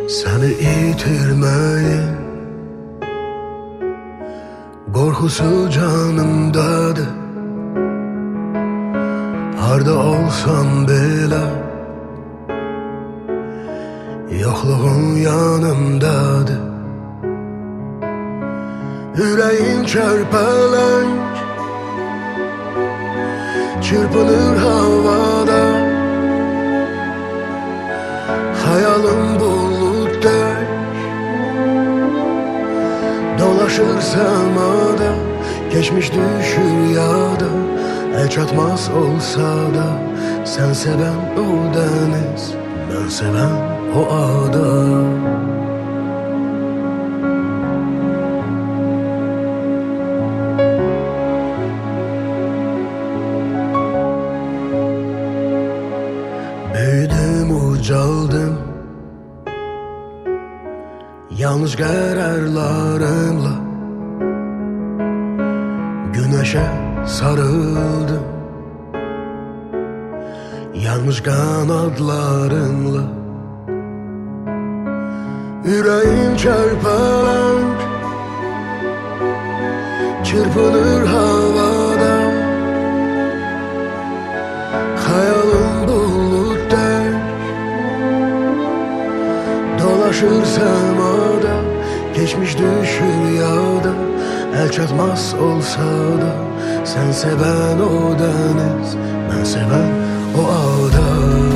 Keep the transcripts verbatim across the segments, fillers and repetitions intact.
Səni itirməyin qorxusu canımdadır. Harda olsam belə yoxluğun yanımdadır. Ürəyim çərpələnk çırpınır havada. Hayalım bulutdək dolaşır səmada. Geçmiş düşür yada, el çatmaz olsa da. Sen seven o deniz, ben seven o ada. Büyüdüm, ucaldım yanlış kararlarımla. Güneşe sarıldım yanlış kanatlarımla. Yüreğim çarpalank çırpınır havada. Hayalım bulutdək dolaşır semada. Geçmiş düşür yada, el çatmaz olsa da. Sen seven o deniz, ben seven o ada.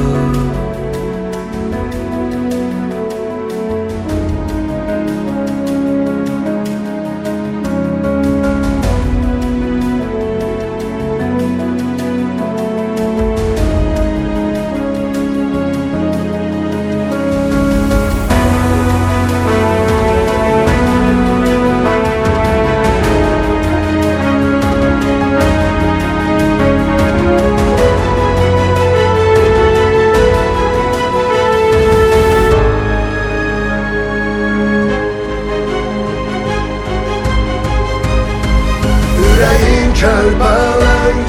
Çarpalak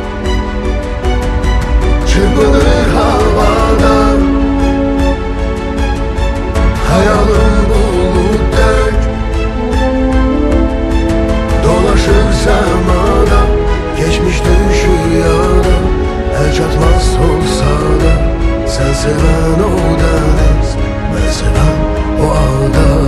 çırpınır havada. Hayalım bulutdək dolaşır semada. Geçmiş düşür yada, el çatmaz olsa da. Sen seven o deniz, ben seven o ada.